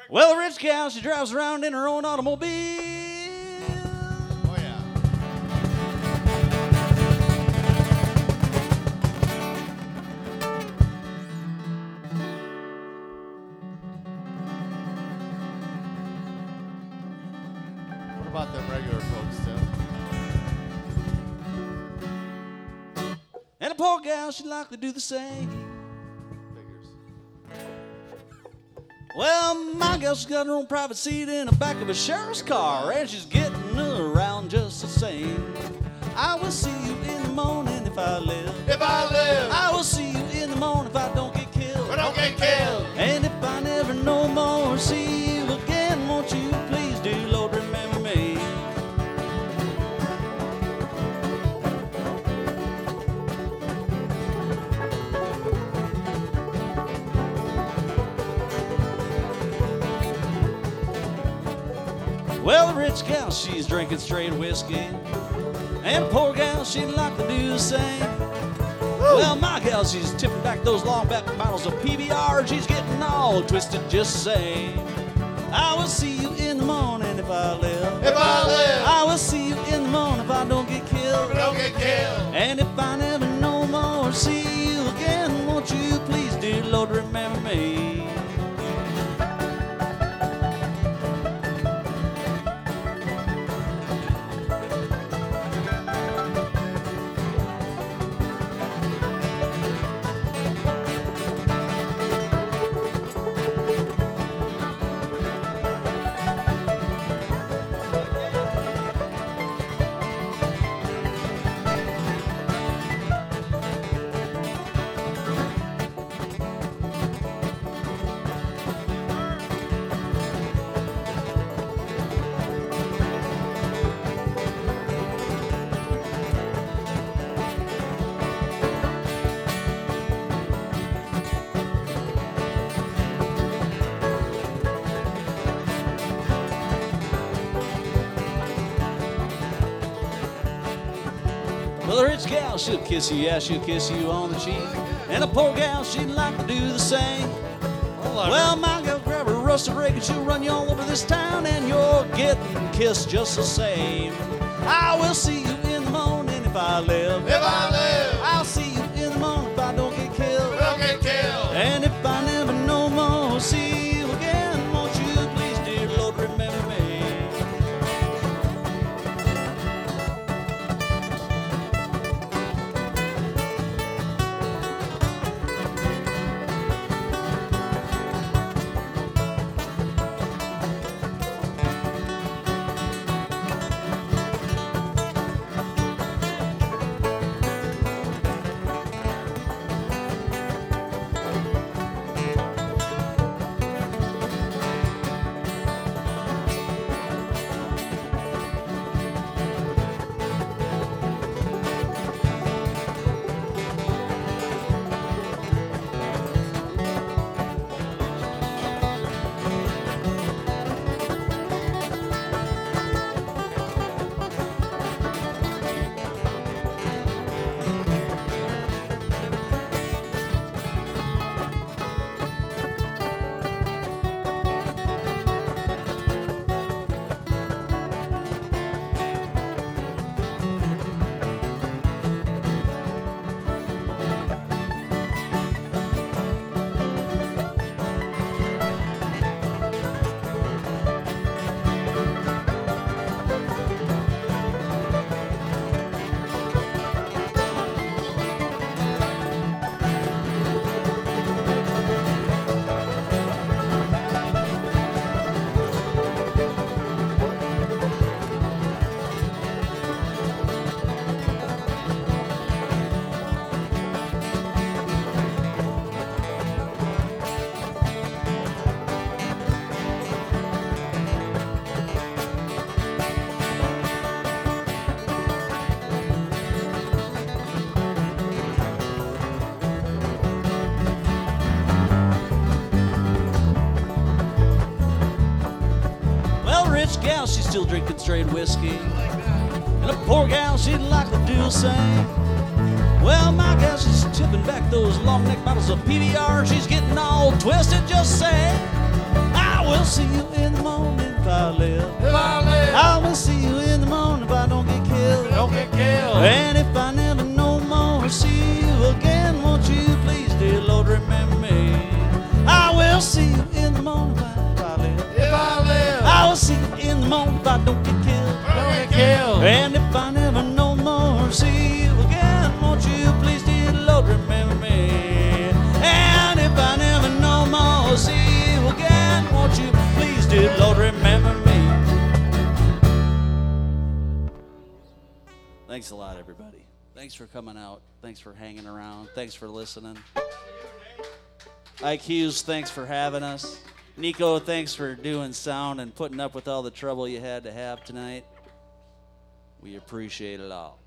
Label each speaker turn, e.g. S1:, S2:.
S1: Well, a rich gal, she drives around in her own automobile.
S2: Oh, yeah. What about them regular folks, Tim?
S1: And a poor gal, she'd like to do the same.
S2: Figures.
S1: Well, my gal, she's got her own private seat in the back of a sheriff's car, and she's getting around just the same. I will see you in the morning if I live.
S2: If I live,
S1: I will see you in the morning if I don't get killed.
S2: but don't get killed.
S1: And if I never no more see you again, won't you please do, Lord, remember me? Well, the rich gal, she's drinking straight whiskey. And the poor gal, she'd like to do the same. Well, my gal, she's tipping back those long back bottles of PBR. She's getting all twisted just the same. I will see you in the morning if I live.
S2: If I live,
S1: I will see you in the morning if I don't get killed.
S2: but don't get killed.
S1: And if I never no more see you again, won't you please, dear Lord, remember me? Well, a rich gal, she'll kiss you, yeah, she'll kiss you on the cheek. And a poor gal, she'd like to do the same. Well, my gal, grab a rusty rake and she'll run you all over this town, and you're getting kissed just the same. I will see you in the morning if I live.
S2: If I live,
S1: I'll see you in the morning if I don't get killed.
S2: but don't get killed.
S1: And if I never no more see you again, won't you please, dear Lord, remember me? gal, she's still drinking straight whiskey. And a poor gal, she'd like to do the same. Well, my gal, she's tipping back those long neck bottles of PBR. She's getting all twisted, just say, I will see you in the morning if I live.
S2: If I live,
S1: I will see you in the morning if I don't get killed.
S2: don't get killed.
S1: And if I never no more see you again, won't you please, dear Lord, remember me? I will see you in the morning if I live.
S2: If I live,
S1: I will see you in the morning if I don't get killed.
S2: don't get killed.
S1: And if I never no more see you again, won't you please, dear Lord, remember me? And if I never no more see you again, won't you please, dear Lord, remember me? Thanks a lot, everybody. Thanks for coming out. Thanks for hanging around. Thanks for listening. Ike Hughes, thanks for having us. Nico, thanks for doing sound and putting up with all the trouble you had to have tonight. We appreciate it all.